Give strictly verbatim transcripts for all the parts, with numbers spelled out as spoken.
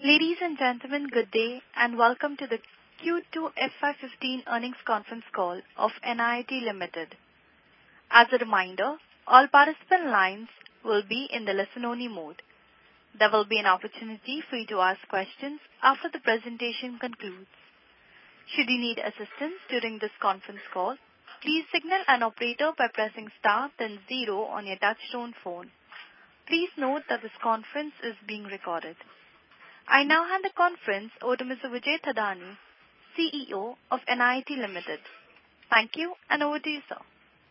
Ladies and gentlemen, good day and welcome to the Q two F Y fifteen earnings conference call of N I I T Limited. As a reminder, all participant lines will be in the listen-only mode. There will be an opportunity for you to ask questions after the presentation concludes. Should you need assistance during this conference call, please signal an operator by pressing star then zero on your touch-tone phone. Please note that this conference is being recorded. I now hand the conference over to Mister Vijay Thadani, C E O of N I I T Limited. Thank you, and over to you, sir.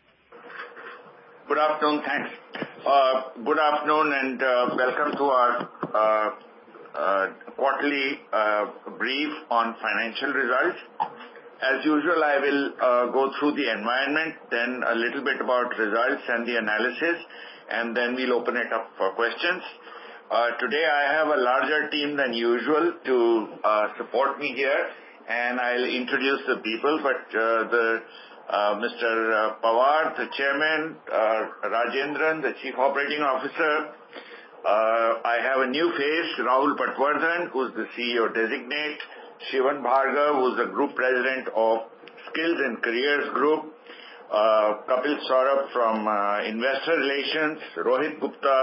Good afternoon, thanks. Uh, good afternoon and uh, welcome to our uh, uh, quarterly uh, brief on financial results. As usual, I will uh, go through the environment, then a little bit about results and the analysis, and then we'll open it up for questions. Uh, today I have a larger team than usual to uh, support me here, and I'll introduce the people, but uh, the uh, Mister Uh, Pawar, the chairman, uh, Rajendran, the chief operating officer. Uh, I have a new face, Rahul Patwardhan, who's the C E O designate, Shivan Bhargav, who's the group president of Skills and Careers Group, uh, Kapil Saurabh from uh, Investor Relations, Rohit Gupta,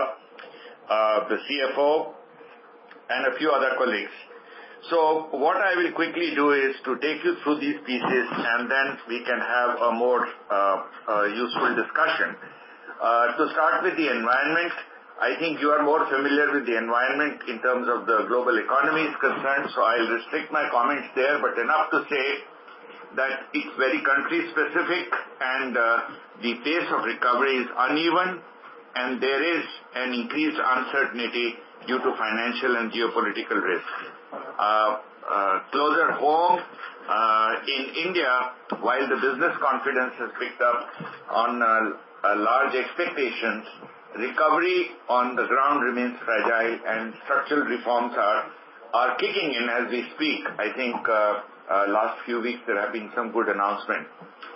Uh, the C F O, and a few other colleagues. So what I will quickly do is to take you through these pieces and then we can have a more uh, uh, useful discussion. Uh, to start with the environment, I think you are more familiar with the environment in terms of the global economy is concerned, so I'll restrict my comments there, but enough to say that it's very country specific and uh, the pace of recovery is uneven, and there is an increased uncertainty due to financial and geopolitical risks. Uh, uh, closer home, uh, in India, while the business confidence has picked up on uh, uh, large expectations, recovery on the ground remains fragile and structural reforms are, are kicking in as we speak. I think uh, uh, last few weeks there have been some good announcements.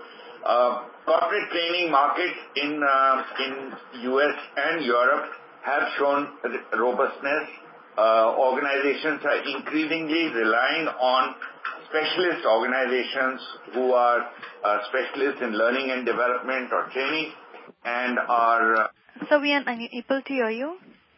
Uh, corporate training markets in uh, in U S and Europe have shown robustness. Uh, organizations are increasingly relying on specialist organizations who are uh, specialists in learning and development or training and are... Uh, so we are unable to hear you?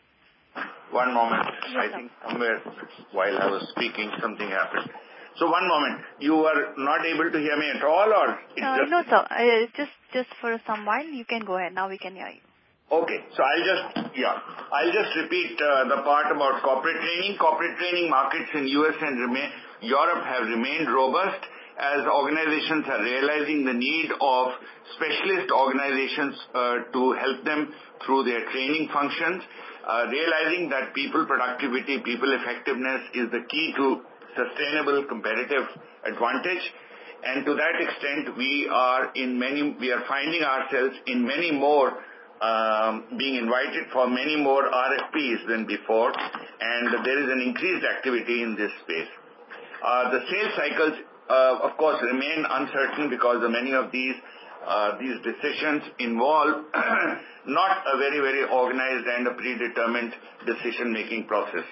One moment. Yes, I think somewhere while I was speaking something happened. So one moment, you were not able to hear me at all, or it's uh, just... No, sir. Uh, just just for some while, you can go ahead. Now we can hear you. Okay, so I'll just, yeah, I'll just repeat uh, the part about corporate training. Corporate training markets in U S and remain, Europe have remained robust as organizations are realizing the need of specialist organizations uh, to help them through their training functions, uh, realizing that people productivity, people effectiveness is the key to sustainable competitive advantage, and to that extent we are in many we are finding ourselves in many more um, being invited for many more R F Ps than before, and there is an increased activity in this space. Uh, the sales cycles uh, of course remain uncertain because of many of these uh, these decisions involve not a very very organized and a predetermined decision making process.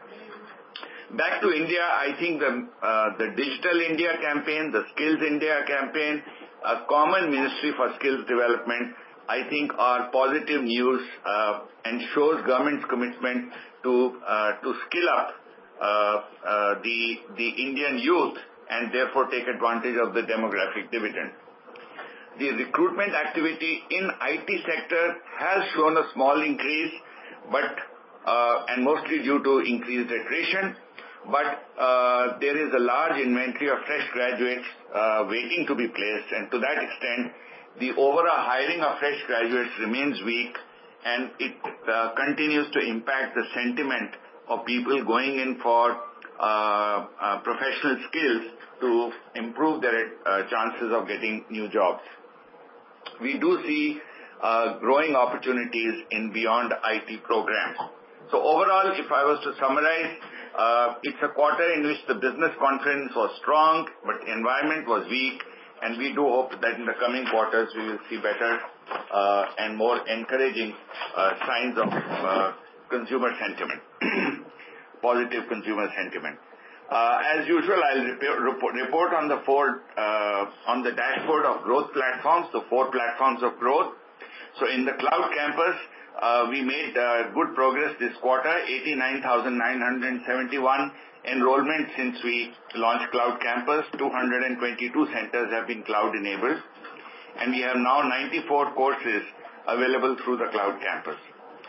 Back to India, I think the, uh, the Digital India campaign, the Skills India campaign, a common ministry for skills development, I think are positive news uh, and shows government's commitment to uh, to skill up uh, uh, the, the Indian youth and therefore take advantage of the demographic dividend. The recruitment activity in I T sector has shown a small increase, but uh, and mostly due to increased attrition. But uh, there is a large inventory of fresh graduates uh, waiting to be placed, and to that extent, the overall hiring of fresh graduates remains weak, and it uh, continues to impact the sentiment of people going in for uh, uh, professional skills to improve their uh, chances of getting new jobs. We do see uh, growing opportunities in beyond I T programs. So overall, if I was to summarize, Uh, it's a quarter in which the business confidence was strong, but environment was weak, and we do hope that in the coming quarters we will see better uh, and more encouraging uh, signs of uh, consumer sentiment. positive consumer sentiment. Uh, as usual, I'll report, report on the four, uh, on the dashboard of growth platforms, the four platforms of growth. So in the cloud campus, uh, we made uh, good progress this quarter, eighty-nine thousand nine hundred seventy-one enrollments since we launched Cloud Campus. two hundred twenty-two centers have been cloud enabled, and we have now ninety-four courses available through the Cloud Campus.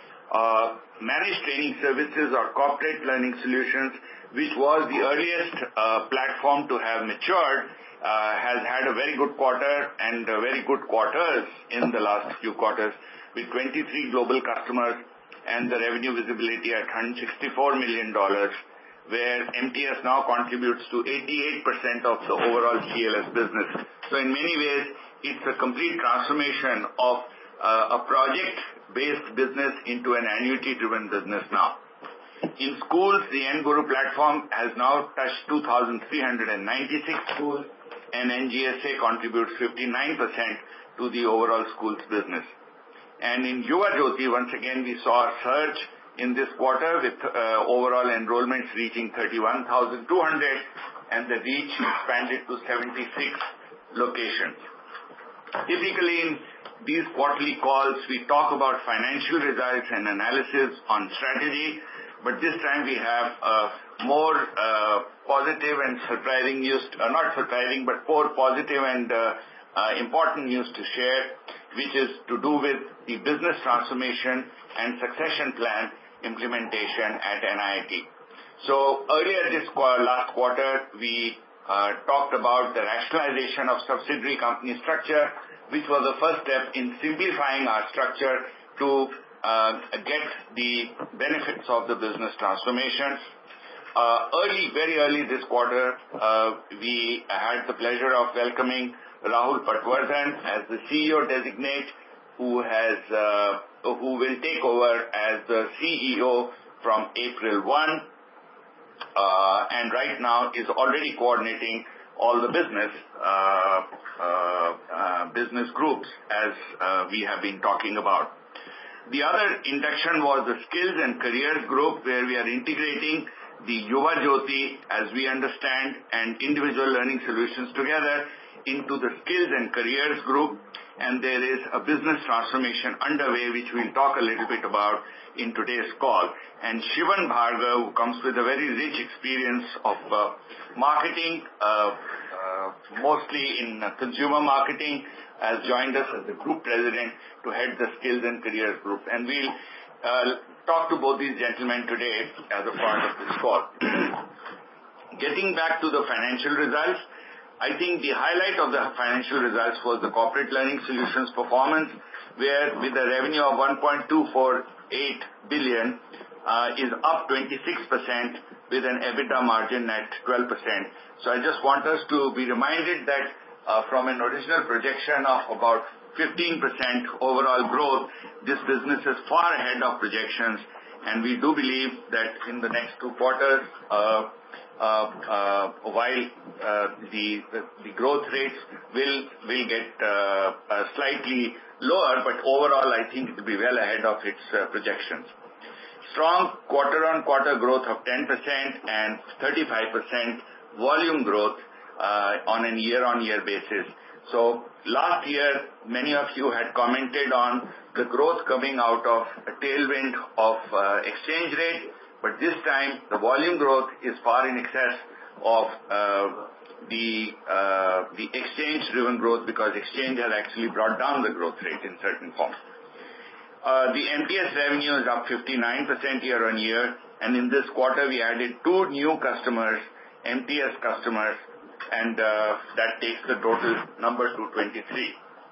Uh, managed training services or corporate learning solutions, which was the earliest uh, platform to have matured, uh, has had a very good quarter and uh, very good quarters in the last few quarters, with twenty-three global customers and the revenue visibility at one hundred sixty-four million dollars, where M T S now contributes to eighty-eight percent of the overall C L S business. So in many ways, it's a complete transformation of uh, a project-based business into an annuity-driven business now. In schools, the N-Guru platform has now touched two thousand three hundred ninety-six schools, and N G S A contributes fifty-nine percent to the overall schools business. And in Yuva Jyoti, once again, we saw a surge in this quarter with uh, overall enrollments reaching thirty-one thousand two hundred, and the reach expanded to seventy-six locations. Typically, in these quarterly calls, we talk about financial results and analysis on strategy, but this time we have uh, more uh, positive and surprising news, uh, not surprising, but more positive and uh, uh, important news to share, which is to do with the business transformation and succession plan implementation at N I I T. So earlier this qu- last quarter, we uh, talked about the rationalization of subsidiary company structure, which was the first step in simplifying our structure to uh, get the benefits of the business transformation. Uh, early, very early this quarter, uh, we had the pleasure of welcoming Rahul Patwardhan as the C E O designate, who has uh, who will take over as the C E O from April first, uh, and right now is already coordinating all the business uh, uh, uh, business groups, as uh, we have been talking about. The other induction was the Skills and Careers group, where we are integrating the Yuva Jyoti, as we understand, and individual learning solutions together into the Skills and Careers group, and there is a business transformation underway, which we'll talk a little bit about in today's call. And Shivan Bhargav, who comes with a very rich experience of uh, marketing, uh, uh, mostly in uh, consumer marketing, has joined us as the group president to head the Skills and Careers group. And we'll uh, talk to both these gentlemen today as a part of this call. Getting back to the financial results, I think the highlight of the financial results was the corporate learning solutions performance, where with a revenue of one point two four eight billion uh, is up twenty-six percent with an EBITDA margin at twelve percent. So I just want us to be reminded that uh, from an original projection of about fifteen percent overall growth, this business is far ahead of projections, and we do believe that in the next two quarters, uh, Uh, uh, while uh, the, the the growth rates will will get uh, uh, slightly lower, but overall I think it will be well ahead of its uh, projections. Strong quarter-on-quarter growth of ten percent and thirty-five percent volume growth uh, on a year-on-year basis. So last year, many of you had commented on the growth coming out of a tailwind of uh, exchange rate. But this time, the volume growth is far in excess of uh, the uh, the exchange-driven growth, because exchange has actually brought down the growth rate in certain forms. Uh, the M T S revenue is up fifty-nine percent year-on-year, and in this quarter, we added two new customers, M T S customers, and uh, that takes the total number to twenty-three.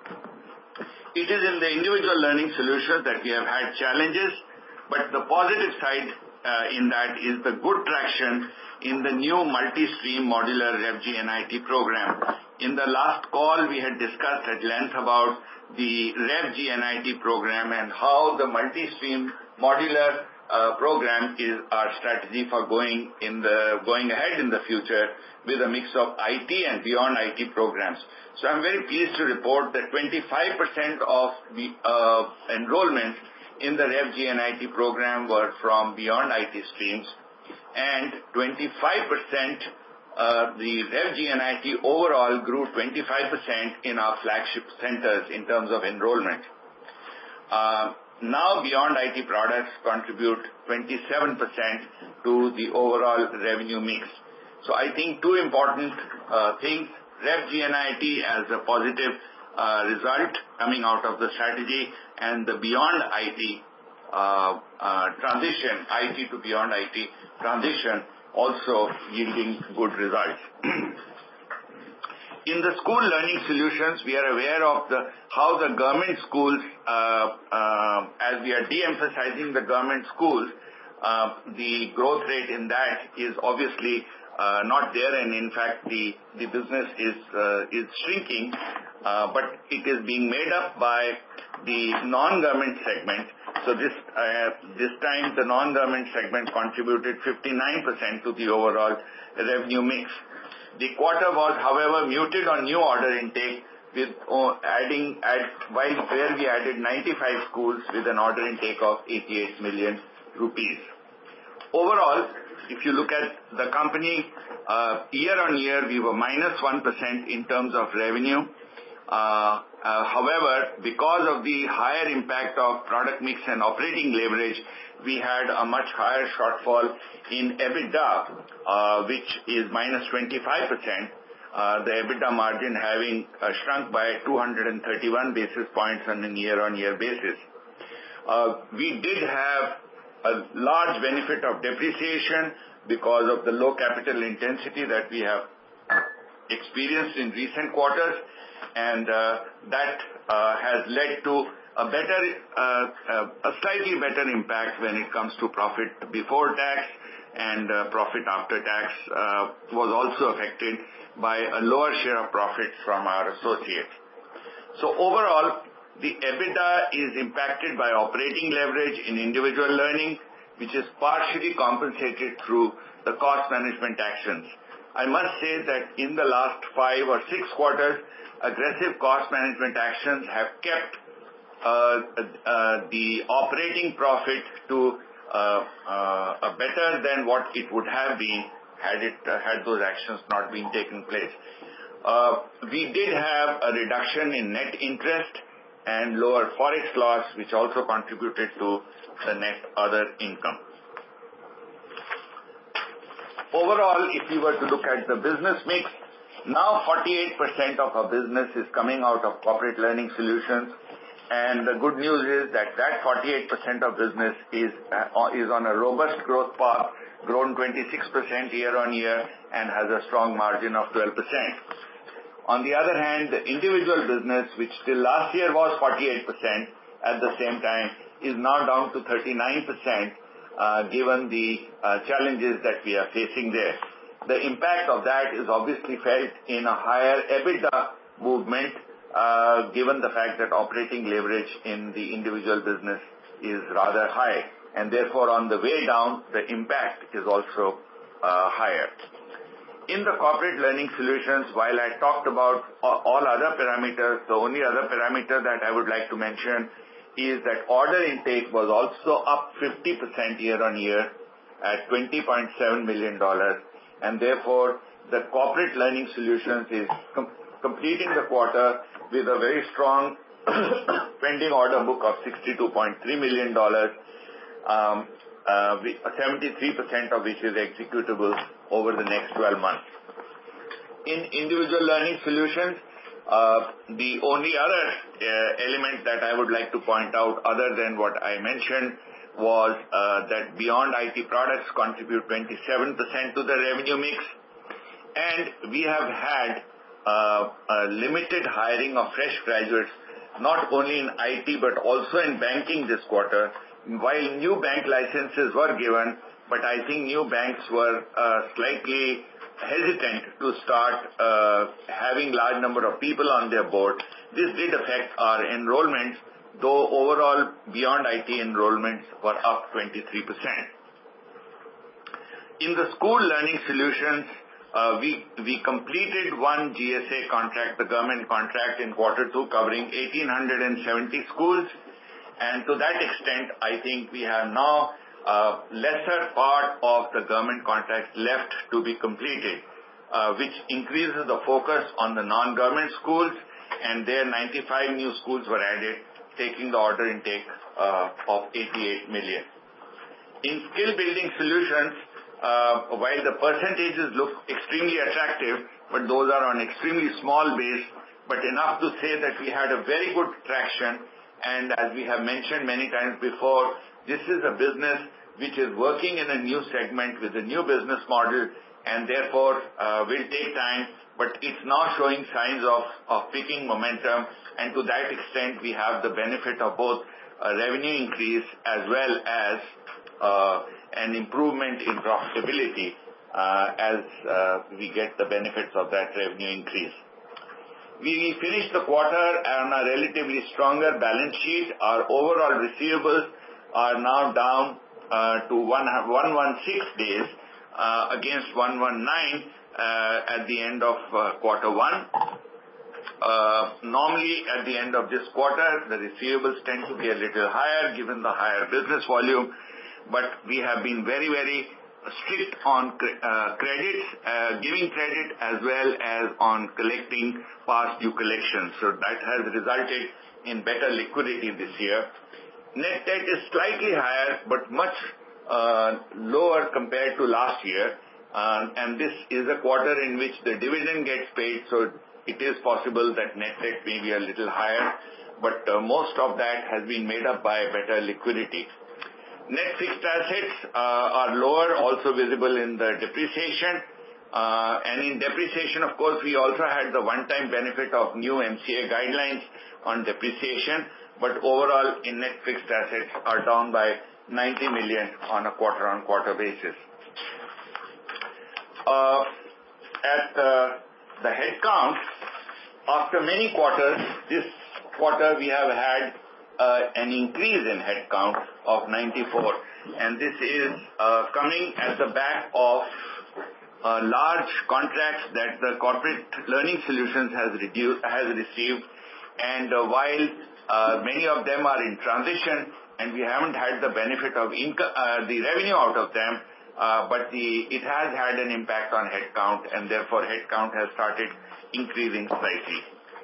It is in the individual learning solutions that we have had challenges, but the positive side Uh, in that is the good traction in the new multi-stream modular RevG N I T program. In the last call, we had discussed at length about the RevG N I T program and how the multi-stream modular uh, program is our strategy for going in the going ahead in the future with a mix of I T and beyond I T programs. So I'm very pleased to report that twenty-five percent of the uh, enrollments in the RevG N I T program were from beyond I T streams, and twenty-five percent, uh, the Rev G N I T overall grew twenty-five percent in our flagship centers in terms of enrollment. Uh, now Beyond I T products contribute twenty-seven percent to the overall revenue mix. So I think two important uh, things, Rev G N I T as a positive uh, result coming out of the strategy, and the Beyond I T uh, uh, transition, I T to Beyond I T transition also yielding good results. In the school learning solutions, we are aware of the how the government schools, uh, uh, as we are de-emphasizing the government schools, uh, the growth rate in that is obviously uh, not there, and in fact the the business is uh, is shrinking, uh, but it is being made up by the non-government segment. So this uh, this time the non-government segment contributed fifty-nine percent to the overall revenue mix. The quarter was, however, muted on new order intake, with uh, adding at while where we added ninety-five schools with an order intake of eighty-eight million rupees. Overall, if you look at the company, uh, year on year we were minus one percent in terms of revenue. Uh, uh, however, because of the higher impact of product mix and operating leverage, we had a much higher shortfall in EBITDA, uh, which is minus twenty-five percent, uh, the EBITDA margin having uh, shrunk by two hundred thirty-one basis points on a year-on-year basis. Uh, we did have a large benefit of depreciation because of the low capital intensity that we have experienced in recent quarters, and uh, that uh, has led to a better, uh, uh, a slightly better impact when it comes to profit before tax, and uh, profit after tax uh, was also affected by a lower share of profit from our associates. So overall, the EBITDA is impacted by operating leverage in individual learning, which is partially compensated through the cost management actions. I must say that in the last five or six quarters, aggressive cost management actions have kept uh, uh, the operating profit to uh, uh, better than what it would have been had it uh, had those actions not been taken place. Uh, we did have a reduction in net interest and lower forex loss, which also contributed to the net other income. Overall, if we were to look at the business mix, now forty-eight percent of our business is coming out of corporate learning solutions, and the good news is that that forty-eight percent of business is uh, is on a robust growth path, grown twenty-six percent year on year, and has a strong margin of twelve percent. On the other hand, the individual business, which till last year was forty-eight percent, at the same time is now down to thirty-nine percent, uh, given the uh, challenges that we are facing there. The impact of that is obviously felt in a higher EBITDA movement, uh, given the fact that operating leverage in the individual business is rather high, and therefore on the way down, the impact is also uh, higher. In the corporate learning solutions, while I talked about all other parameters, the only other parameter that I would like to mention is that order intake was also up fifty percent year on year at twenty point seven million dollars, and therefore the corporate learning solutions is com- completing the quarter with a very strong pending order book of sixty-two point three million dollars, um, uh, seventy-three percent of which is executable over the next twelve months. In individual learning solutions, uh, the only other uh, element that I would like to point out other than what I mentioned was uh, that Beyond I T products contribute twenty-seven percent to the revenue mix, and we have had uh, a limited hiring of fresh graduates, not only in I T but also in banking this quarter. While new bank licenses were given, but I think new banks were uh, slightly hesitant to start uh, having large number of people on their board. This did affect our enrollments, though overall Beyond I T enrollments were up twenty-three percent. In the school learning solutions, uh, we we completed one G S A contract, the government contract in quarter two, covering one thousand eight hundred seventy schools. And to that extent, I think we have now uh, lesser part of the government contracts left to be completed, uh, which increases the focus on the non-government schools, and there ninety-five new schools were added, taking the order intake uh, of eighty-eight million. In skill building solutions, uh, while the percentages look extremely attractive, but those are on extremely small base, but enough to say that we had a very good traction. And as we have mentioned many times before, this is a business which is working in a new segment with a new business model, and therefore uh, will take time, but it's now showing signs of, of picking momentum, and to that extent we have the benefit of both a revenue increase as well as uh, an improvement in profitability uh, as uh, we get the benefits of that revenue increase. We finished the quarter on a relatively stronger balance sheet. Our overall receivables are now down uh, to one hundred sixteen days uh, against one hundred nineteen uh, at the end of uh, quarter one. Uh, normally, at the end of this quarter, the receivables tend to be a little higher given the higher business volume, but we have been very, very strict on uh, credits, uh, giving credit as well as on collecting past due collections. So that has resulted in better liquidity this year. Net debt is slightly higher, but much uh, lower compared to last year. Uh, and this is a quarter in which the dividend gets paid, so it is possible that net debt may be a little higher, but uh, most of that has been made up by better liquidity. Net fixed assets uh, are lower, also visible in the depreciation. Uh, and in depreciation, of course, we also had the one-time benefit of new M C A guidelines on depreciation, but overall, in net fixed assets are down by ninety million on a quarter-on-quarter basis. Uh, at uh, the headcount, after many quarters, this quarter we have had uh, an increase in headcount of ninety-four, and this is uh, coming at the back of uh, large contracts that the corporate learning solutions has reduced, has received, and uh, while uh, many of them are in transition and we haven't had the benefit of income, uh, the revenue out of them, uh, but the it has had an impact on headcount, and therefore headcount has started increasing slightly.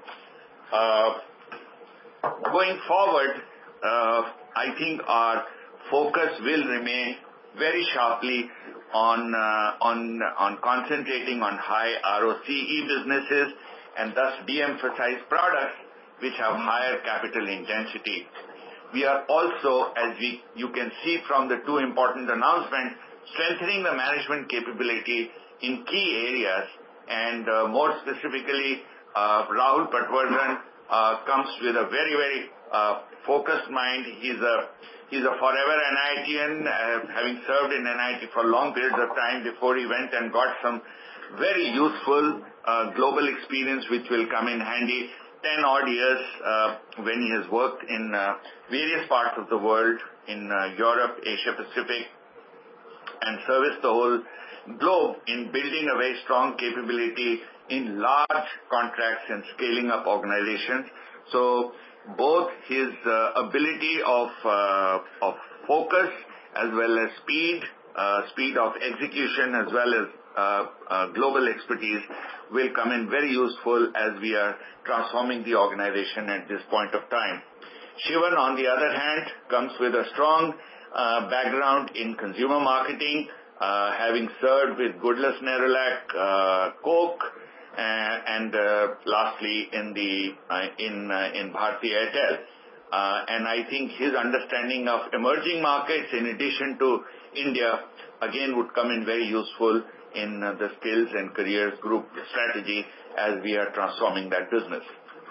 Uh, going forward, uh, I think our focus will remain very sharply on uh, on on concentrating on high R O C E businesses, and thus de-emphasize products which have higher capital intensity. We are also, as we you can see from the two important announcements, strengthening the management capability in key areas, and uh, more specifically, uh, Rahul Patwardhan uh, comes with a very, very uh, focused mind. He's a he's a forever N I T ian, uh, having served in N I T for long periods of time before he went and got some very useful uh, global experience which will come in handy ten odd years uh, when he has worked in uh, various parts of the world, in uh, Europe, Asia Pacific, and serviced the whole globe in building a very strong capability in large contracts and scaling up organizations. So both his uh, ability of uh, of focus as well as speed, uh, speed of execution as well as uh, uh, global expertise will come in very useful as we are transforming the organization at this point of time. Shivan, on the other hand, comes with a strong uh, background in consumer marketing, uh, having served with Goodless Nerolac, uh, Coke, uh, and uh, lastly in the uh, in uh, in Bharti Airtel. Uh, and I think his understanding of emerging markets, in addition to India, again would come in very useful in uh, the skills and careers group strategy as we are transforming that business.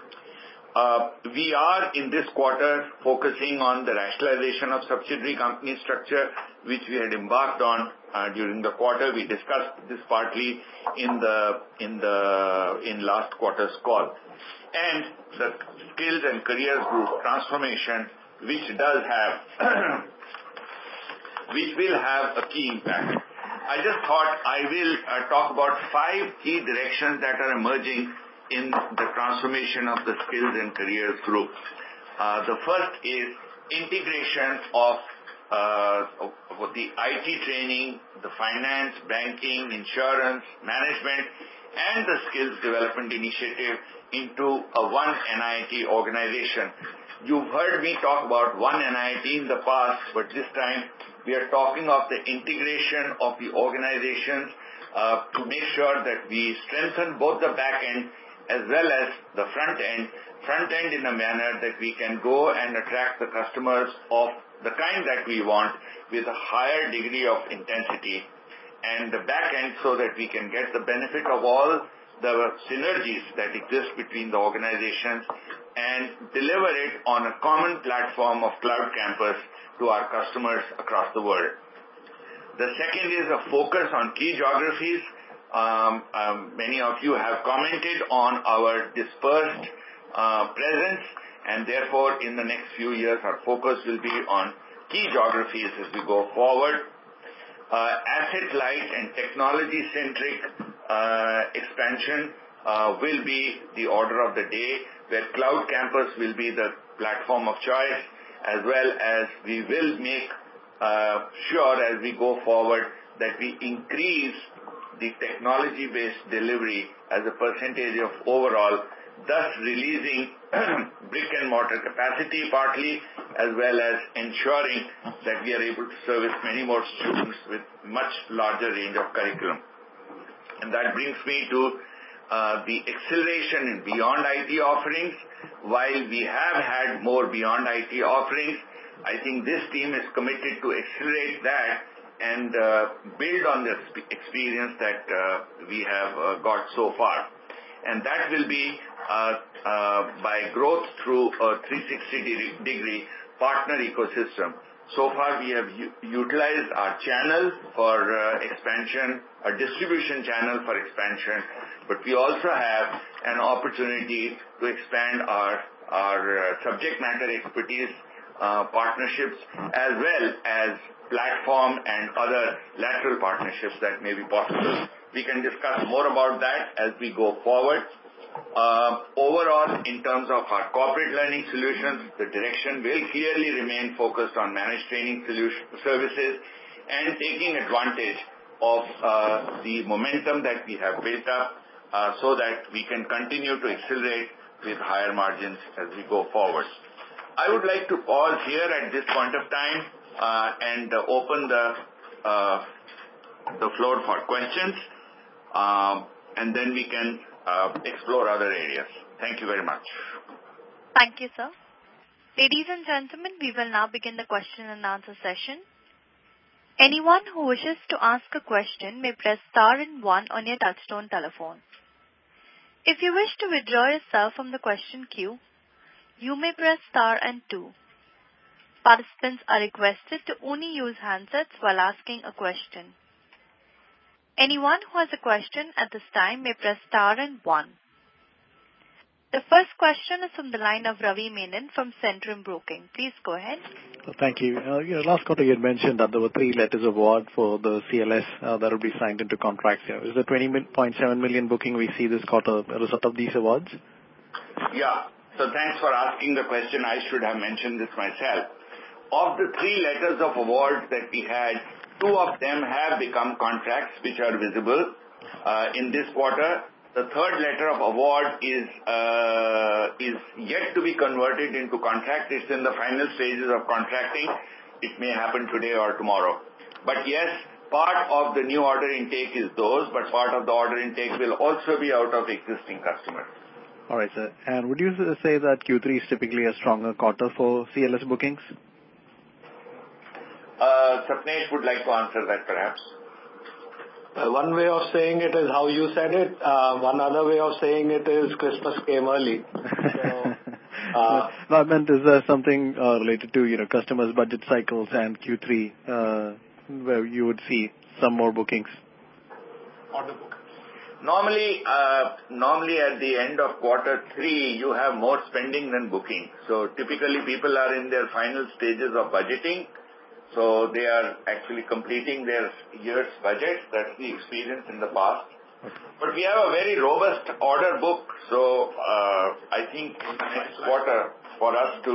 Uh, we are in this quarter focusing on the rationalization of subsidiary company structure, which we had embarked on uh, during the quarter. We discussed this partly in the in the in last quarter's call, and the skills and careers group transformation, which does have which will have a key impact. I just thought I will uh, talk about five key directions that are emerging in the transformation of the skills and careers group. Uh, the first is integration of uh, the I T training, the finance, banking, insurance, management, and the skills development initiative into a one N I T organization. You've heard me talk about one N I T in the past, but this time we are talking of the integration of the organizations uh, to make sure that we strengthen both the back end as well as the front end, front end in a manner that we can go and attract the customers of the kind that we want with a higher degree of intensity, and the back end so that we can get the benefit of all the synergies that exist between the organizations and deliver it on a common platform of Cloud Campus to our customers across the world. The second is a focus on key geographies. Um, um, many of you have commented on our dispersed uh, presence, and therefore in the next few years our focus will be on key geographies as we go forward. Uh, asset-light and technology-centric uh, expansion uh, will be the order of the day, where Cloud Campus will be the platform of choice, as well as we will make uh, sure as we go forward that we increase the technology-based delivery as a percentage of overall, thus releasing brick and mortar capacity partly, as well as ensuring that we are able to service many more students with much larger range of curriculum. And that brings me to uh, the acceleration in beyond I T offerings. While we have had more beyond I T offerings, I think this team is committed to accelerate that and uh, build on the experience that uh, we have uh, got so far. And that will be uh, uh, by growth through a three sixty degree partner ecosystem. So far we have u- utilized our channel for uh, expansion, a distribution channel for expansion, but we also have an opportunity to expand our, our uh, subject matter expertise uh, partnerships, as well as platform and other lateral partnerships that may be possible. We can discuss more about that as we go forward. Uh, overall, in terms of our corporate learning solutions, the direction will clearly remain focused on managed training solution, services and taking advantage of uh, the momentum that we have built up uh, so that we can continue to accelerate with higher margins as we go forward. I would like to pause here at this point of time uh, and uh, open the, uh, the floor for questions, um, and then we can Uh, explore other areas. Thank you very much. Thank you, sir. Ladies and gentlemen, we will now begin the question and answer session. Anyone who wishes to ask a question may press star and one on your touchtone telephone. If you wish to withdraw yourself from the question queue, you may press star and two. Participants are requested to only use handsets while asking a question. Anyone who has a question at this time may press star and one. The first question is from the line of Ravi Menon from Centrum Broking. Please go ahead. Well, thank you. Uh, you know, last quarter you had mentioned that there were three letters of award for the C L S uh, that will be signed into contracts here. Is the twenty point seven million booking we see this quarter a result of these awards? Yeah. So thanks for asking the question. I should have mentioned this myself. Of the three letters of award that we had, two of them have become contracts which are visible uh, in this quarter. The third letter of award is uh, is yet to be converted into contract. It's in the final stages of contracting. It may happen today or tomorrow. But yes, part of the new order intake is those, but part of the order intake will also be out of existing customers. All right, sir. And would you say that Q three is typically a stronger quarter for C L S bookings? Uh, Sapnesh would like to answer that perhaps. Uh, one way of saying it is how you said it. Uh, one other way of saying it is Christmas came early. So, uh, no, I meant is there something uh, related to, you know, customers' budget cycles and Q three uh, where you would see some more bookings? Order book. Normally, uh, normally at the end of quarter three, you have more spending than booking. So typically people are in their final stages of budgeting. So they are actually completing their year's budget. That's the experience in the past. Okay. But we have a very robust order book. So uh, I think in the next quarter, for us to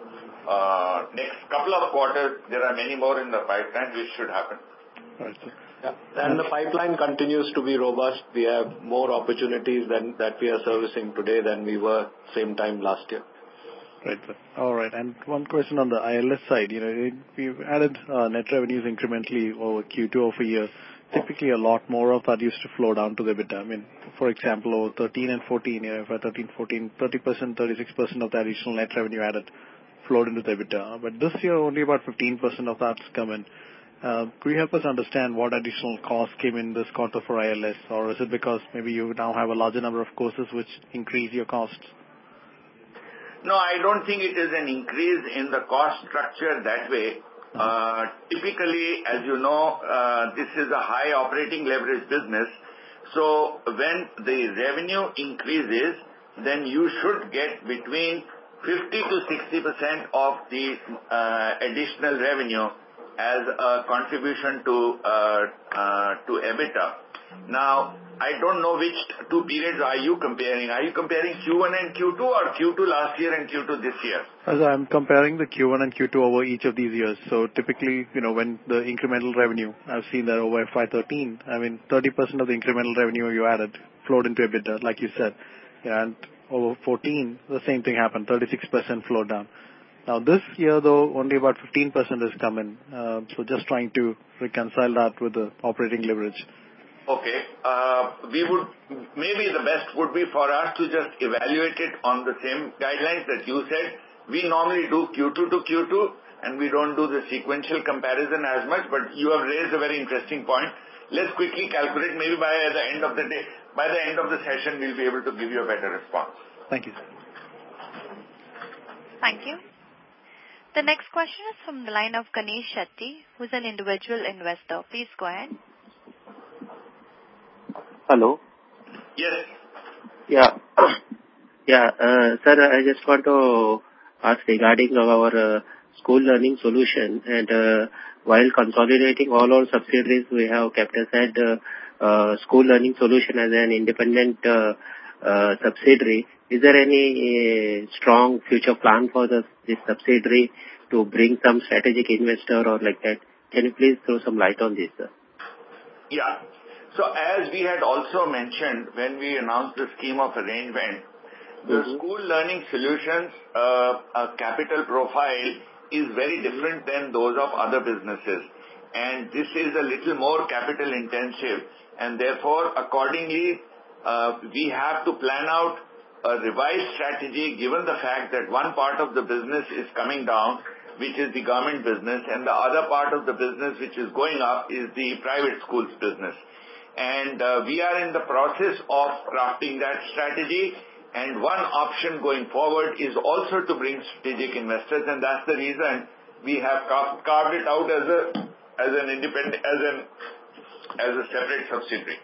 uh, next couple of quarters. There are many more in the pipeline which should happen. Right, sir. Yeah. And the pipeline continues to be robust. We have more opportunities than that we are servicing today than we were same time last year. Right, sir. All right. And one question on the I L S side. You know, it, we've added uh, net revenues incrementally over Q two of a year. Typically, a lot more of that used to flow down to the EBITDA. I mean, for example, over thirteen and fourteen, you know, for thirteen, fourteen, thirty percent, thirty-six percent of the additional net revenue added flowed into the EBITDA. But this year, only about fifteen percent of that's come in. Uh, could you help us understand what additional costs came in this quarter for I L S? Or is it because maybe you now have a larger number of courses which increase your costs? No, I don't think it is an increase in the cost structure that way. Uh, typically, as you know, uh, this is a high operating leverage business. So when the revenue increases, then you should get between fifty to sixty percent of the uh, additional revenue as a contribution to uh, uh, to EBITDA. Now, I don't know which two periods are you comparing. Are you comparing Q one and Q two or Q two last year and Q two this year? As I'm comparing the Q one and Q two over each of these years. So typically, you know, when the incremental revenue, I've seen that over F Y thirteen, I mean, thirty percent of the incremental revenue you added flowed into EBITDA, like you said. And over fourteen, the same thing happened, thirty-six percent flowed down. Now this year, though, only about fifteen percent has come in. Uh, so just trying to reconcile that with the operating leverage. Okay. Uh, we would, maybe the best would be for us to just evaluate it on the same guidelines that you said. We normally do Q two to Q two and we don't do the sequential comparison as much, but you have raised a very interesting point. Let's quickly calculate. Maybe by the end of the day, by the end of the session, we'll be able to give you a better response. Thank you. Thank you. The next question is from the line of Ganesh Shetty, who is an individual investor. Please go ahead. Hello. Yes. Yeah. Yeah, uh, sir, I just want to ask regarding our uh, school learning solution. And uh, while consolidating all our subsidiaries, we have kept aside uh, uh, school learning solution as an independent uh, uh, subsidiary. Is there any uh, strong future plan for the, this subsidiary to bring some strategic investor or like that? Can you please throw some light on this, sir? Yeah. So as we had also mentioned when we announced the scheme of arrangement, the mm-hmm. school learning solutions uh, uh, capital profile is very different than those of other businesses. And this is a little more capital intensive. And therefore, accordingly, uh, we have to plan out a revised strategy given the fact that one part of the business is coming down, which is the government business, and the other part of the business which is going up is the private schools business. And uh, we are in the process of crafting that strategy. And one option going forward is also to bring strategic investors, and that's the reason we have carved it out as a as an independent as an as a separate subsidiary.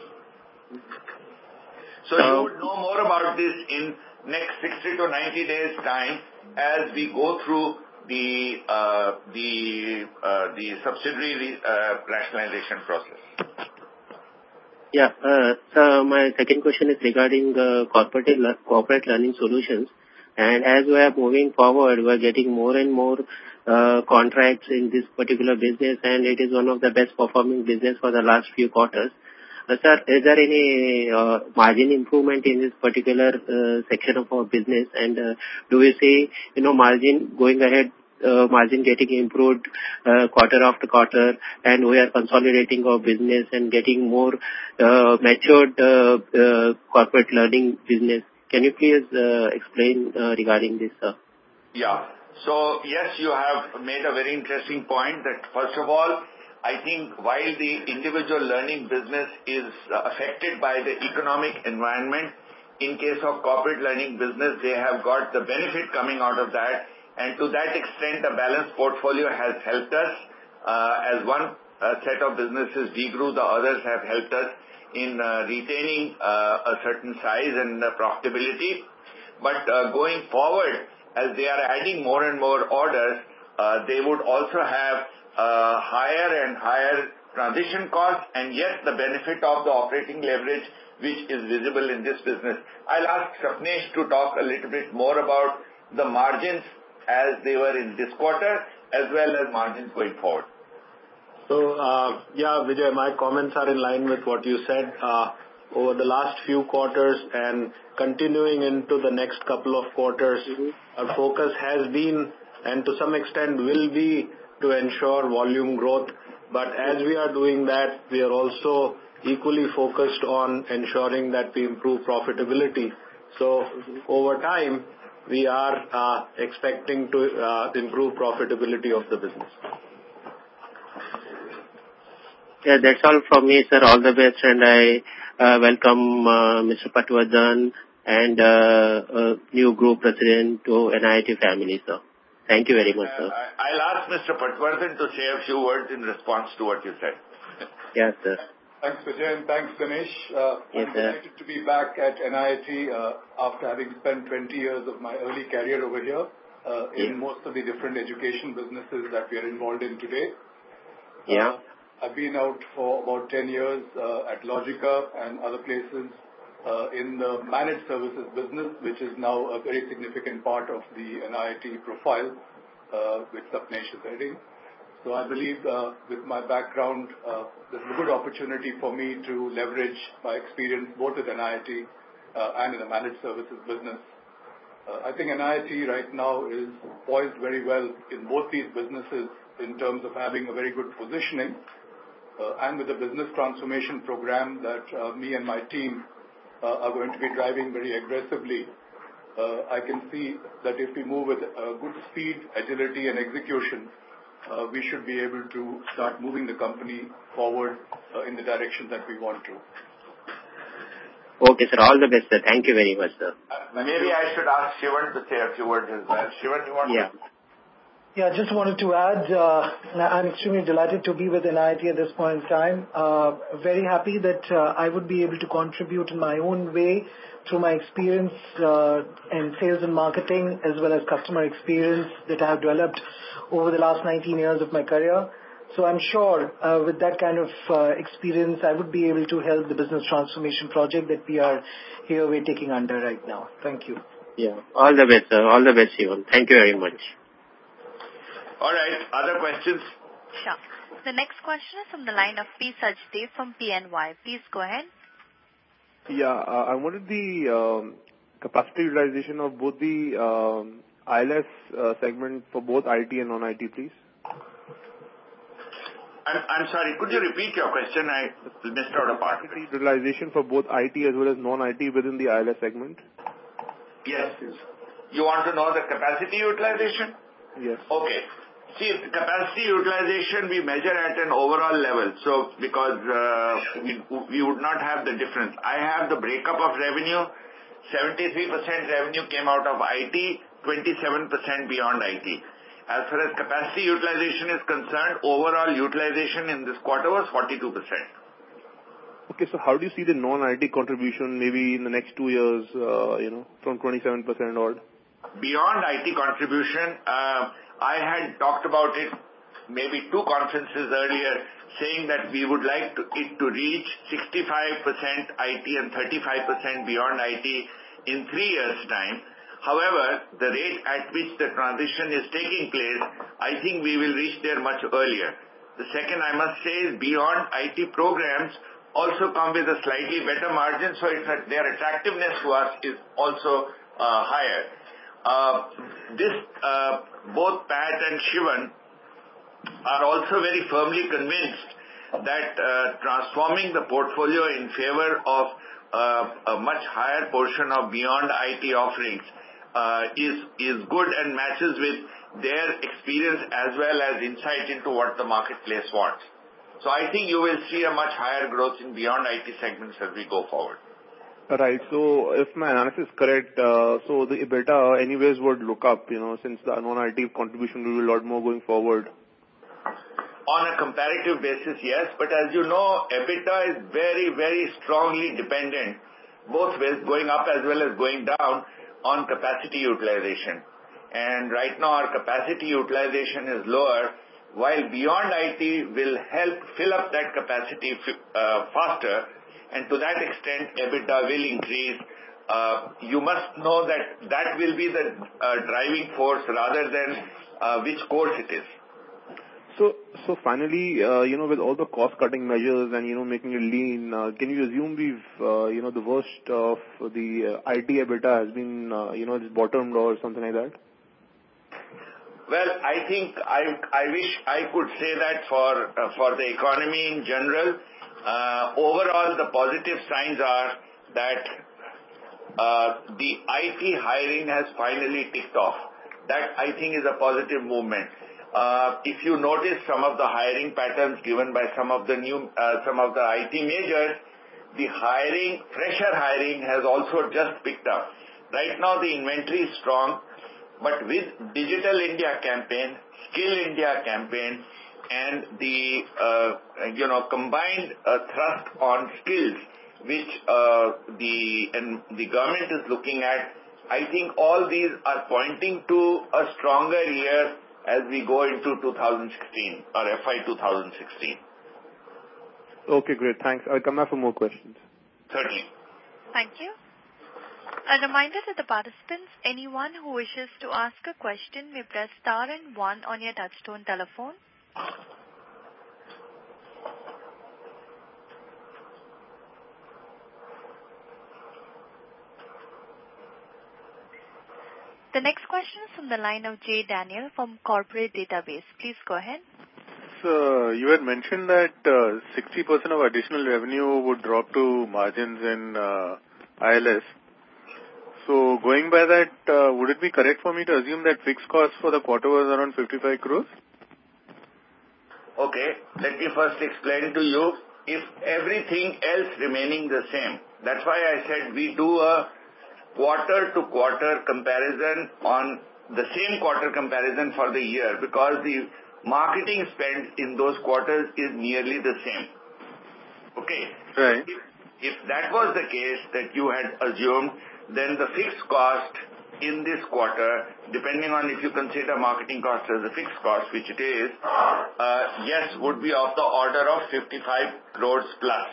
So you would know more about this in next sixty to ninety days time as we go through the uh, the uh, the subsidiary uh, rationalization process. Yeah, uh, so my second question is regarding uh, corporate le- corporate learning solutions. And as we are moving forward, we are getting more and more uh, contracts in this particular business, and it is one of the best performing business for the last few quarters. Uh, sir, is there any uh, margin improvement in this particular uh, section of our business? And uh, do we see, you know, margin going ahead? Uh, margin getting improved uh, quarter after quarter, and we are consolidating our business and getting more uh, matured uh, uh, corporate learning business. Can you please uh, explain uh, regarding this, sir? Yeah. So, yes, you have made a very interesting point that, first of all, I think while the individual learning business is uh, affected by the economic environment, in case of corporate learning business, they have got the benefit coming out of that. And to that extent, a balanced portfolio has helped us. Uh, as one uh, set of businesses degrew, the others have helped us in uh, retaining uh, a certain size and uh, profitability. But uh, going forward, as they are adding more and more orders, uh, they would also have uh, higher and higher transition costs, and yet the benefit of the operating leverage which is visible in this business. I'll ask Sapnesh to talk a little bit more about the margins as they were in this quarter, as well as margins going forward. So, uh, yeah, Vijay, my comments are in line with what you said. Uh, over the last few quarters and continuing into the next couple of quarters, mm-hmm. our focus has been and to some extent will be to ensure volume growth. But as we are doing that, we are also equally focused on ensuring that we improve profitability. So over time, we are uh, expecting to uh, improve profitability of the business. Yeah, that's all from me, sir. All the best, and I uh, welcome uh, Mister Patwardhan and uh, uh, new group president to N I I T family, sir. Thank you very much, sir. Uh, I'll ask Mister Patwardhan to say a few words in response to what you said. Yes, sir. Thanks, Vijay, and thanks, Ganesh. Uh, yes, I'm delighted to be back at N I I T uh, after having spent twenty years of my early career over here uh, in yeah. most of the different education businesses that we are involved in today. Yeah. Uh, I've been out for about ten years uh, at Logica and other places uh, in the managed services business, which is now a very significant part of the N I I T profile, uh, which Sapnesh is heading. So I believe uh, with my background, uh, there's a good opportunity for me to leverage my experience both with N I I T uh, and in the managed services business. Uh, I think N I I T right now is poised very well in both these businesses in terms of having a very good positioning uh, and with the business transformation program that uh, me and my team uh, are going to be driving very aggressively. Uh, I can see that if we move with uh, good speed, agility and execution, Uh, we should be able to start moving the company forward uh, in the direction that we want to. Okay, sir. All the best, sir. Thank you very much, sir. Uh, maybe I should ask Shivan to say a few words as well. Shivan, you want yeah. to? Yeah, I just wanted to add, uh, I'm extremely delighted to be with N I I T at this point in time. Uh, very happy that uh, I would be able to contribute in my own way through my experience uh, in sales and marketing as well as customer experience that I have developed over the last nineteen years of my career. So I'm sure uh, with that kind of uh, experience, I would be able to help the business transformation project that we are here we're taking under right now. Thank you. Yeah, all the best, sir. All the best, Shivan. Thank you very much. All right. Other questions? Sure. The next question is from the line of P. Sajdev from P N Y. Please go ahead. Yeah, uh, I wanted the um, capacity utilization of both the um, I L S uh, segment for both I T and non-I T, please. I'm, I'm sorry, could you repeat your question? I missed out a part. Capacity utilization for both I T as well as non-I T within the I L S segment? Yes. You want to know the capacity utilization? Yes. Okay. See, capacity utilization we measure at an overall level. So, because uh, we, we would not have the difference. I have the breakup of revenue. seventy-three percent revenue came out of I T, twenty-seven percent beyond I T. As far as capacity utilization is concerned, overall utilization in this quarter was forty-two percent. Okay, so how do you see the non-I T contribution maybe in the next two years, uh, you know, from twenty-seven percent odd? Beyond I T contribution, uh, I had talked about it maybe two conferences earlier, saying that we would like to, it to reach sixty-five percent I T and thirty-five percent beyond I T in three years' time. However, the rate at which the transition is taking place, I think we will reach there much earlier. The second I must say is beyond I T programs also come with a slightly better margin, so it's a, their attractiveness to us is also uh, higher. Uh, this, uh, both Pat and Shivan are also very firmly convinced that uh, transforming the portfolio in favor of uh, a much higher portion of beyond I T offerings uh, is, is good and matches with their experience as well as insight into what the marketplace wants. So I think you will see a much higher growth in beyond I T segments as we go forward. Right. So if my analysis is correct, uh, so the EBITDA anyways would look up, you know, since the non-I T contribution will be a lot more going forward. On a comparative basis, yes. But as you know, EBITDA is very, very strongly dependent, both ways, going up as well as going down, on capacity utilization. And right now our capacity utilization is lower, while beyond I T will help fill up that capacity uh, faster. And to that extent, EBITDA will increase uh, you must know that that will be the uh, driving force rather than uh, which course it is. So, so finally, uh, you know, with all the cost-cutting measures and, you know, making it lean, uh, can you assume we've, uh, you know, the worst of the uh, I T EBITDA has been, uh, you know, it's bottomed or something like that? Well, I think I I wish I could say that for uh, for the economy in general. Uh, overall, the positive signs are that uh, the I T hiring has finally ticked off. That, I think, is a positive movement. Uh, if you notice some of the hiring patterns given by some of the new, uh, some of the I T majors, the hiring, fresher hiring has also just picked up. Right now, the inventory is strong, but with Digital India campaign, Skill India campaign, and the, uh, you know, combined uh, thrust on skills, which uh, the and the government is looking at, I think all these are pointing to a stronger year as we go into two thousand sixteen or F Y twenty sixteen. Okay, great. Thanks. I'll come back for more questions. Certainly. Thank you. A reminder to the participants, anyone who wishes to ask a question may press star and one on your touchtone telephone. The next question is from the line of J. Daniel from Corporate Database. Please go ahead. So, you had mentioned that uh, sixty percent of additional revenue would drop to margins in uh, I L S. So, going by that, uh, would it be correct for me to assume that fixed cost for the quarter was around fifty-five crores? Okay, let me first explain to you, if everything else remaining the same, that's why I said we do a quarter-to-quarter comparison on the same quarter comparison for the year, because the marketing spend in those quarters is nearly the same. Okay? Right. If, if that was the case that you had assumed, then the fixed cost in this quarter, depending on if you consider marketing cost as a fixed cost, which it is, uh, yes, would be of the order of fifty-five crores plus.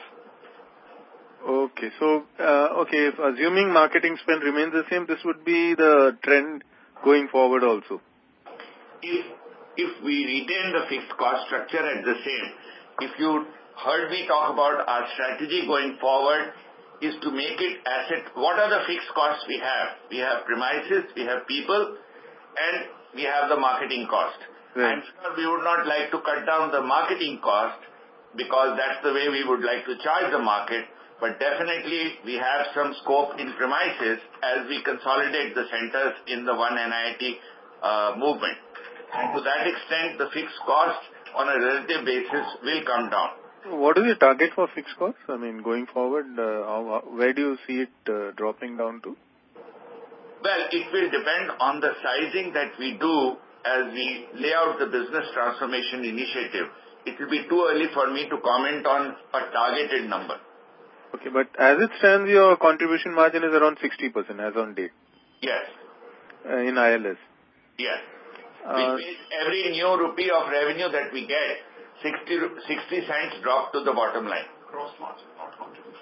Okay, so, uh, okay, if assuming marketing spend remains the same, this would be the trend going forward also. If, if we retain the fixed cost structure at the same, if you heard me talk about our strategy going forward, is to make it asset. What are the fixed costs we have? We have premises, we have people, and we have the marketing cost. Right. I'm sure we would not like to cut down the marketing cost because that's the way we would like to charge the market, but definitely we have some scope in premises as we consolidate the centers in the one N I T uh, movement. And to that extent, the fixed cost on a relative basis will come down. What is your target for fixed costs? I mean, going forward, uh, how, where do you see it uh, dropping down to? Well, it will depend on the sizing that we do as we lay out the business transformation initiative. It will be too early for me to comment on a targeted number. Okay, but as it stands, your contribution margin is around sixty percent as on date. Yes. Uh, in I L S. Yes. Uh, Which means every new rupee of revenue that we get, sixty, sixty cents drop to the bottom line. Gross margin, not contribution.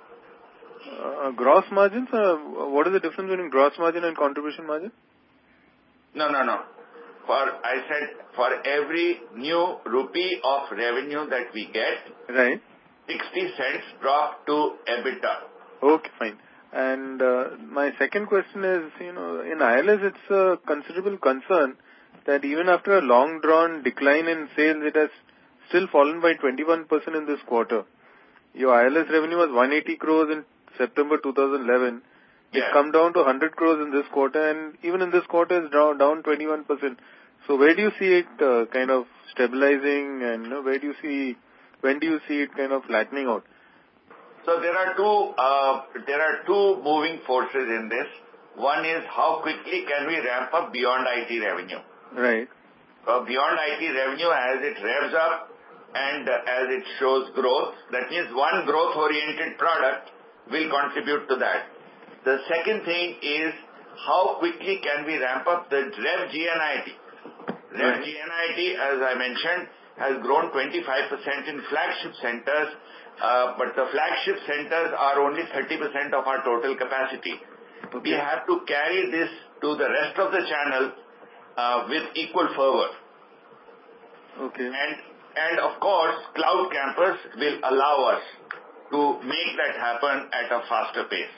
Uh, gross margins? Uh, what is the difference between gross margin and contribution margin? No, no, no. For, I said, for every new rupee of revenue that we get, right, sixty cents drop to EBITDA. Okay, fine. And uh, my second question is, you know, in I L S, it's a considerable concern that even after a long-drawn decline in sales, it has still fallen by twenty-one percent in this quarter. Your I L S revenue was one hundred eighty crores in September two thousand eleven. It's Yeah. come down to one hundred crores in this quarter, and even in this quarter, it's down, down twenty-one percent. So where do you see it uh, kind of stabilizing, and you know, where do you see, when do you see it kind of flattening out? So there are two, uh, there are two moving forces in this. One is how quickly can we ramp up beyond I T revenue. Right. Uh, beyond I T revenue, as it revs up and uh, as it shows growth, that means one growth-oriented product will contribute to that. The second thing is how quickly can we ramp up the Rev G N I T. Rev G N I T, as I mentioned, has grown twenty-five percent in flagship centers, uh, but the flagship centers are only thirty percent of our total capacity. Okay. We have to carry this to the rest of the channel uh, with equal fervor. Okay. And, and of course, Cloud Campus will allow us to make that happen at a faster pace.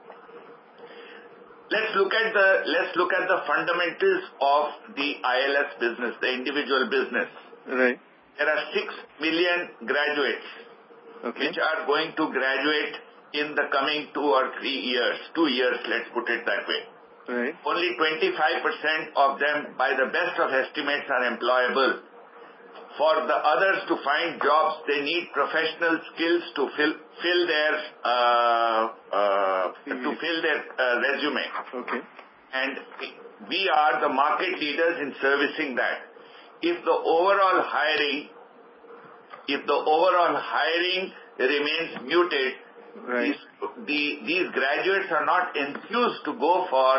Let's look at the, let's look at the fundamentals of the I L S business, the individual business. Right. There are six million graduates, okay, which are going to graduate in the coming two or three years, two years, let's put it that way. Right. Only twenty-five percent of them, by the best of estimates, are employable. For the others to find jobs, they need professional skills to fill, fill their, uh, uh, to fill their uh, resume. Okay. And we are the market leaders in servicing that. If the overall hiring, if the overall hiring remains muted, right, these, the, these graduates are not enthused to go for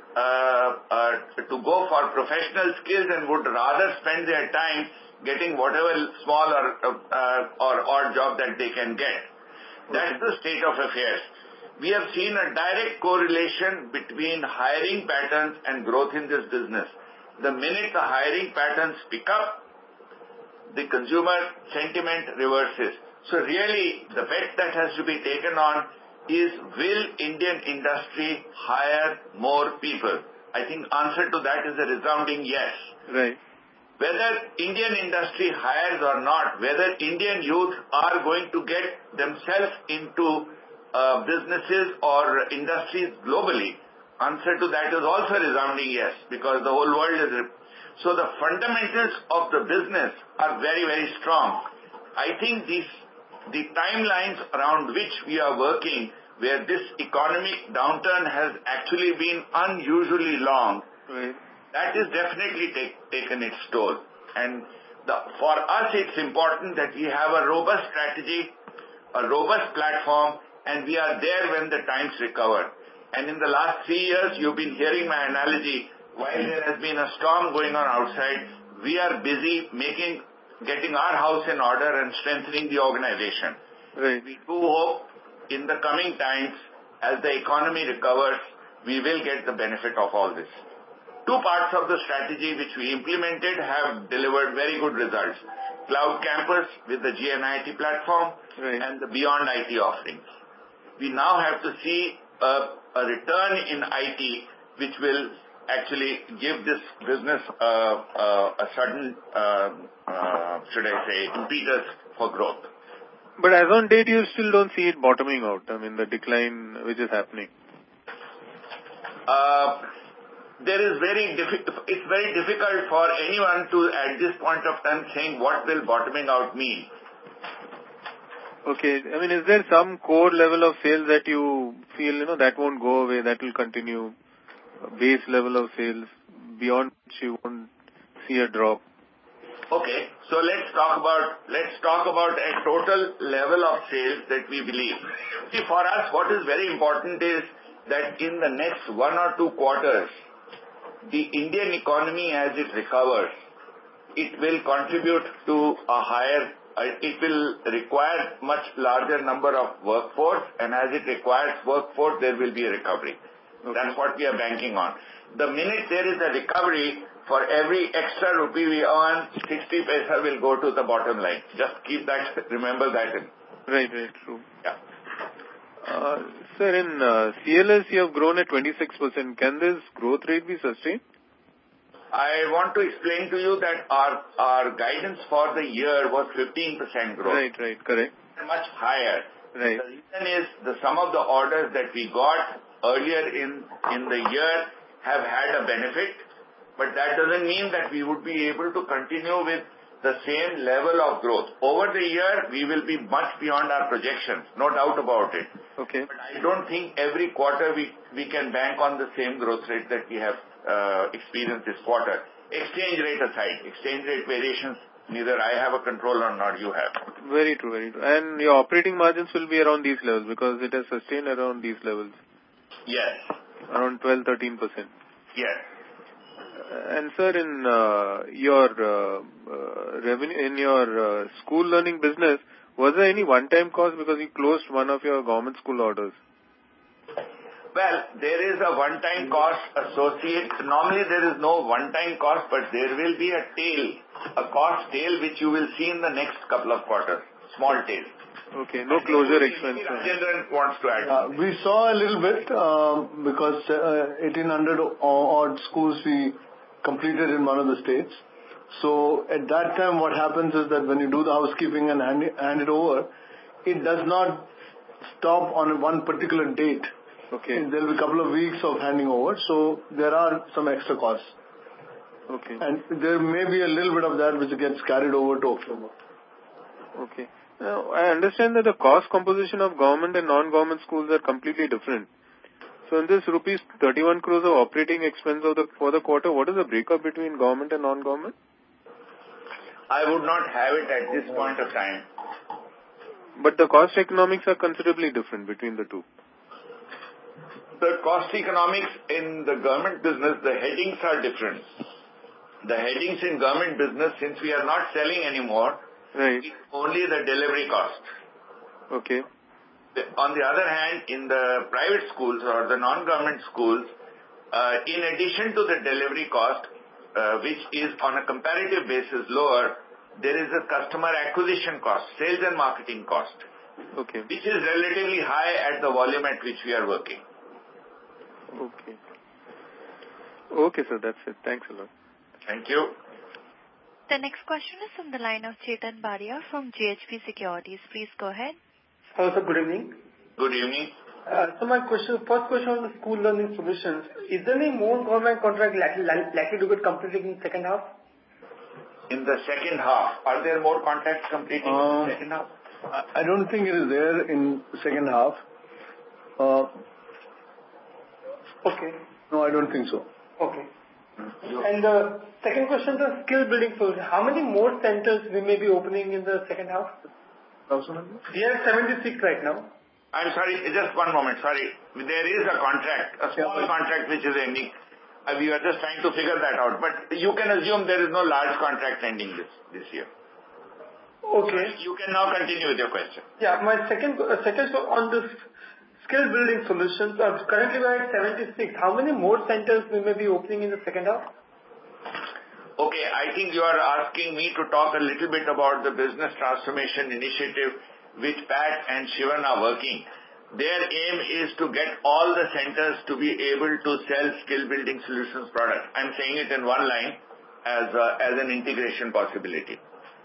uh, uh, to go for professional skills and would rather spend their time getting whatever small or uh, or odd job that they can get. That's the state of affairs. We have seen a direct correlation between hiring patterns and growth in this business. The minute the hiring patterns pick up, the consumer sentiment reverses. So really, the bet that has to be taken on is, will Indian industry hire more people? I think answer to that is a resounding yes. Right. Whether Indian industry hires or not, whether Indian youth are going to get themselves into uh, businesses or industries globally, answer to that is also a resounding yes, because the whole world is... So the fundamentals of the business are very, very strong. I think these, the timelines around which we are working, where this economic downturn has actually been unusually long, right, that is definitely take, taken its toll. And the, for us, it's important that we have a robust strategy, a robust platform, and we are there when the times recover. And in the last three years, you've been hearing my analogy. While there has been a storm going on outside, we are busy making, getting our house in order and strengthening the organization. Right. We do hope in the coming times, as the economy recovers, we will get the benefit of all this. Two parts of the strategy which we implemented have delivered very good results. Cloud Campus with the G N I T platform, right, and the Beyond I T offerings. We now have to see a, a return in I T which will actually give this business uh, uh, a sudden, uh, uh, should I say, impetus for growth. But as on date, you still don't see it bottoming out. I mean, the decline which is happening. Uh, there is very diffi- it's very difficult for anyone to, at this point of time, saying what will bottoming out mean. Okay. I mean, is there some core level of sales that you feel, you know, that won't go away, that will continue? Base level of sales, beyond which you won't see a drop? Okay. So let's talk about, let's talk about a total level of sales that we believe. See, for us, what is very important is that in the next one or two quarters, the Indian economy, as it recovers, it will contribute to a higher, uh, it will require much larger number of workforce, and as it requires workforce, there will be a recovery. Okay. That's what we are banking on. The minute there is a recovery, for every extra rupee we earn, sixty paisa will go to the bottom line. Just keep that, remember that in. Right, right, true. Yeah. Uh, sir, in uh, C L S you have grown at twenty-six percent. Can this growth rate be sustained? I want to explain to you that our, our guidance for the year was fifteen percent growth. Right, right, correct. Much higher. Right. The reason is the sum of the orders that we got earlier in, in the year have had a benefit, but that doesn't mean that we would be able to continue with the same level of growth. Over the year, we will be much beyond our projections, no doubt about it. Okay. But I don't think every quarter we, we can bank on the same growth rate that we have uh, experienced this quarter. Exchange rate aside, exchange rate variations, neither I have a control on nor you have. Very true, very true. And your operating margins will be around these levels because it has sustained around these levels. Yes. Around twelve, thirteen percent. Yes. and sir, in uh, your uh, uh, revenue, in your uh, school learning business, was there any one-time cost because you closed one of your government school orders? Well, there is a one-time cost associated. Normally there is no one-time cost, but there will be a tail, a cost tail which you will see in the next couple of quarters. Small tail. Okay, no closure expense. Rajendran wants to add. Uh, we saw a little bit uh, because uh, eighteen hundred odd schools we completed in one of the states. So at that time what happens is that when you do the housekeeping and hand it, hand it over, it does not stop on one particular date. Okay. There will be a couple of weeks of handing over, so there are some extra costs. Okay. And there may be a little bit of that which gets carried over to October. Okay. Now, I understand that the cost composition of government and non-government schools are completely different. So in this rupees thirty-one crores of operating expense of the, for the quarter, what is the breakup between government and non-government? I would not have it at this point of time. But the cost economics are considerably different between the two. The cost economics in the government business, the headings are different. The headings in government business, since we are not selling anymore, right, it's only the delivery cost. Okay. The, on the other hand, in the private schools or the non-government schools, uh, in addition to the delivery cost, uh, which is on a comparative basis lower, there is a customer acquisition cost, sales and marketing cost, okay, which is relatively high at the volume at which we are working. Okay. Okay, sir, that's it. Thanks a lot. Thank you. The next question is from the line of Chetan Baria from J H P Securities. Please go ahead. Hello, sir. Good evening. Good evening. Uh, so my question, first question on the school learning solutions. Is there any more government contract likely, likely to get completed in the second half? In the second half, are there more contracts completing uh, in the second half? I don't think it is there in the second half. Uh, okay. No, I don't think so. Okay. And the second question, the skill building solution. How many more centers we may be opening in the second half? We are seventy-six right now. I'm sorry, just one moment, sorry. There is a contract, a small yeah. contract which is ending. Uh, we are just trying to figure that out. But you can assume there is no large contract ending this, this year. Okay. So you can now continue with your question. Yeah, my second, uh, second so on this skill building solutions, uh, currently we are at seventy-six. How many more centers we may be opening in the second half? Okay, I think you are asking me to talk a little bit about the business transformation initiative which Pat and Shivan are working. Their aim is to get all the centers to be able to sell skill building solutions product. I'm saying it in one line as a, as an integration possibility.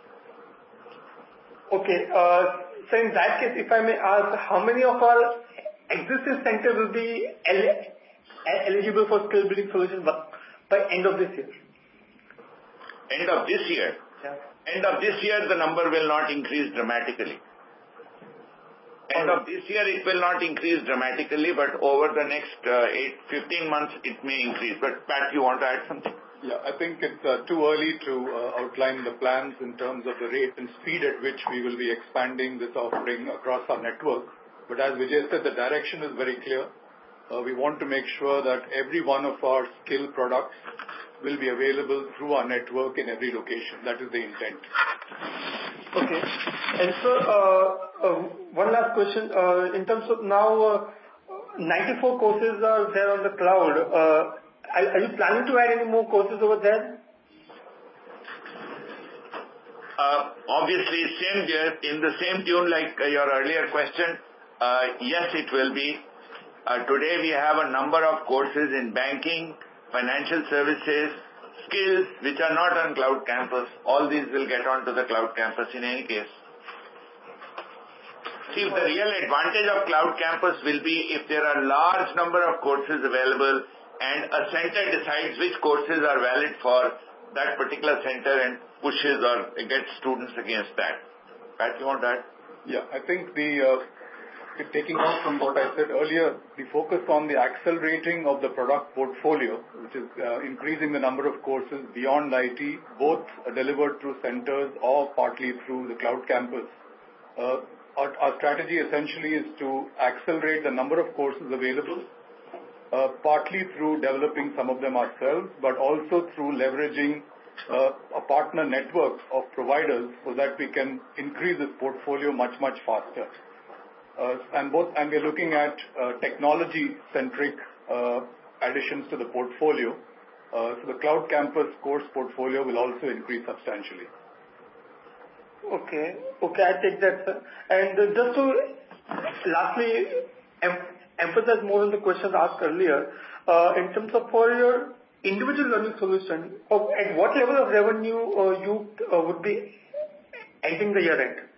Okay, uh, so in that case, if I may ask, how many of our existing centers will be el- eligible for skill building solutions by, by end of this year? End of this year? Yeah. End of this year, the number will not increase dramatically. End of this year, it will not increase dramatically, but over the next uh, eight, fifteen months, it may increase. But Pat, you want to add something? Yeah, I think it's uh, too early to uh, outline the plans in terms of the rate and speed at which we will be expanding this offering across our network. But as Vijay said, the direction is very clear. Uh, we want to make sure that every one of our skill products will be available through our network in every location. That is the intent. Okay. And so, uh, uh, one last question. Uh, in terms of now, uh, ninety-four courses are there on the cloud. Uh, are, are you planning to add any more courses over there? Uh, obviously, same in the same tune like uh, your earlier question. Uh, yes, it will be. Uh, today we have a number of courses in banking, financial services, skills which are not on Cloud Campus. All these will get onto the Cloud Campus in any case. See, the real advantage of Cloud Campus will be if there are large number of courses available and a center decides which courses are valid for that particular center and pushes or gets students against that. Pat, you want that? Yeah, I think the... Uh, Taking off from what I said earlier, the focus on the accelerating of the product portfolio, which is uh, increasing the number of courses beyond I T, both uh, delivered through centers or partly through the Cloud Campus. Uh, our, our strategy essentially is to accelerate the number of courses available uh, partly through developing some of them ourselves, but also through leveraging uh, a partner network of providers so that we can increase this portfolio much, much faster. Uh, and both, and we're looking at uh, technology-centric uh, additions to the portfolio. Uh, so the Cloud Campus course portfolio will also increase substantially. Okay, okay, I take that, sir. And uh, just to lastly em emphasize more on the questions asked earlier, uh, in terms of for your individual learning solution, of, at what level of revenue uh, you uh, would be ending the year at?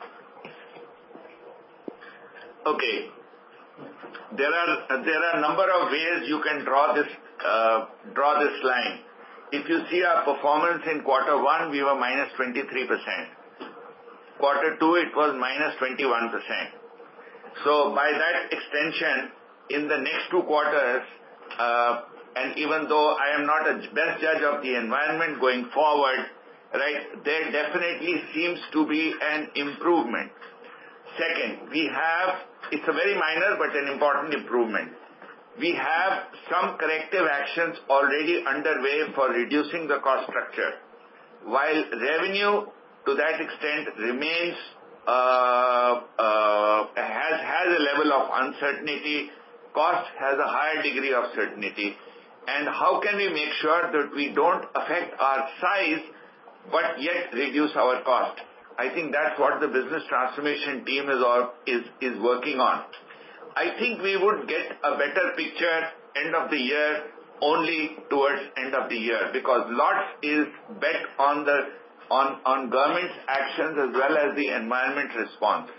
Okay. There are there are a number of ways you can draw this uh, draw this line. If you see our performance in quarter one, we were minus twenty-three percent. Quarter two, it was minus twenty-one percent. So by that extension, in the next two quarters, uh, and even though I am not a best judge of the environment going forward, right, there definitely seems to be an improvement. Second, we have, it's a very minor but an important improvement. We have some corrective actions already underway for reducing the cost structure. While revenue to that extent remains, uh, uh, has, has a level of uncertainty, cost has a higher degree of certainty. And how can we make sure that we don't affect our size but yet reduce our cost? I think that's what the business transformation team is, or, is, is working on. I think we would get a better picture end of the year only towards end of the year, because lots is bet on the on, on government's actions as well as the environment response.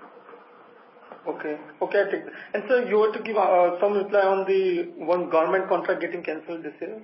Okay, okay, I take that. And sir, you were to give uh, some reply on the one government contract getting cancelled this year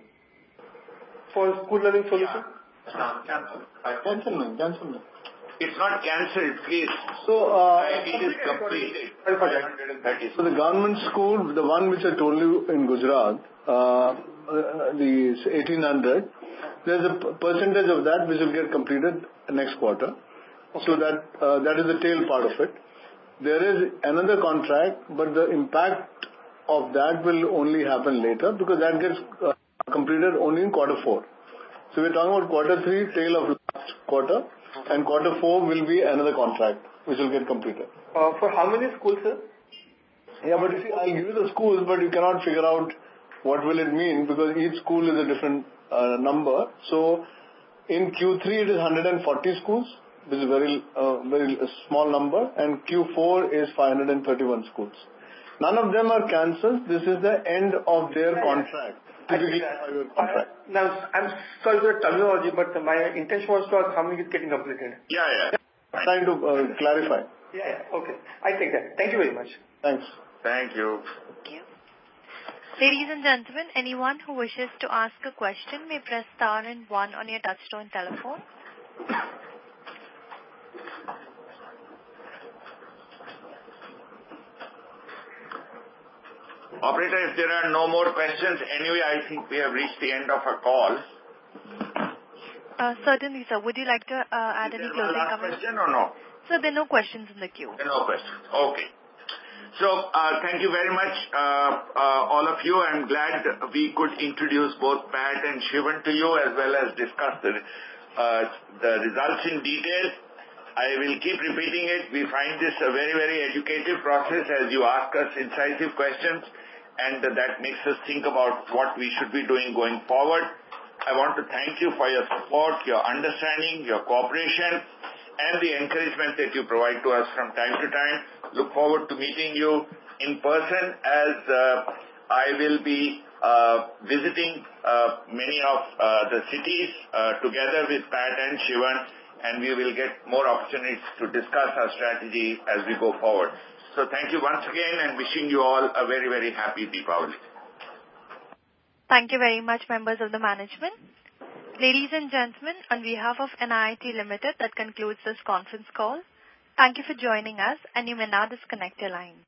for school learning solution? Yeah. Cancelled. Cancelled, cancelled. It's not cancelled, please. So, uh, it is completed. So the government school, the one which I told you in Gujarat, uh, the eighteen hundred, there's a percentage of that which will get completed next quarter. Okay. So that uh, that is the tail part of it. There is another contract, but the impact of that will only happen later, because that gets uh, completed only in quarter four. So we're talking about quarter three, tail of last quarter. And quarter four will be another contract which will get completed. Uh, for how many schools, sir? Yeah, but you see, I'll give you the schools, but you cannot figure out what will it mean, because each school is a different uh, number. So in Q three it is one hundred forty schools, which is a very, uh, very small number, and Q four is five hundred thirty-one schools. None of them are cancelled. This is the end of their contract. Typically a five-year contract. Uh, now, I'm sorry for the terminology, but my intention was to ask how many is getting completed. Yeah, yeah. I'm trying to uh, clarify. Yeah, yeah, okay. I take that. Thank you very much. Thanks. Thank you. Thank you. Ladies and gentlemen, anyone who wishes to ask a question may press star and one on your touchtone telephone. Operator, if there are no more questions, anyway, I think we have reached the end of our call. Uh, certainly, sir. Would you like to uh, add Is any there closing last comments? question or no? Sir, there are no questions in the queue. There are no questions. Okay. So, uh, thank you very much, uh, uh, all of you. I'm glad we could introduce both Pat and Shivan to you, as well as discuss the, uh, the results in detail. I will keep repeating it. We find this a very, very educative process as you ask us incisive questions, and that makes us think about what we should be doing going forward. I want to thank you for your support, your understanding, your cooperation, and the encouragement that you provide to us from time to time. Look forward to meeting you in person, as uh, I will be uh, visiting uh, many of uh, the cities uh, together with Pat and Shivan, and we will get more opportunities to discuss our strategy as we go forward. So thank you once again, and wishing you all a very, very happy Deepavali. Thank you very much, members of the management. Ladies and gentlemen, on behalf of N I I T Limited, that concludes this conference call. Thank you for joining us, and you may now disconnect your line.